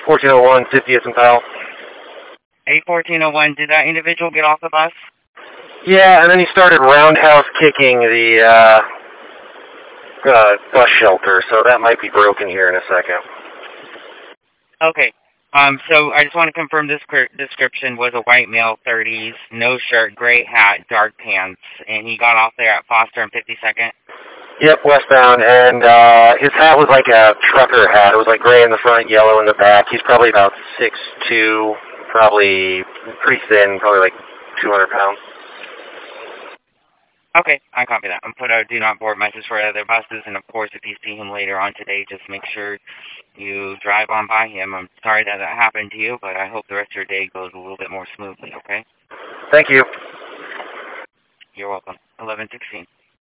1401, 50th and Powell. 81401, did that individual get off the bus? Yeah, and then he started roundhouse kicking the bus shelter, so that might be broken here in a second. Okay. So I just want to confirm this description was a white male, 30s, no shirt, gray hat, dark pants, and he got off there at Foster and 52nd? Yep, westbound, and his hat was like a trucker hat. It was like gray in the front, yellow in the back. He's probably about 6'2", probably pretty thin, probably like 200 pounds. Okay, I copy that. I'm put a do not board message for other buses, and of course, if you see him later on today, just make sure you drive on by him. I'm sorry that happened to you, but I hope the rest of your day goes a little bit more smoothly, okay? Thank you. You're welcome. 1116.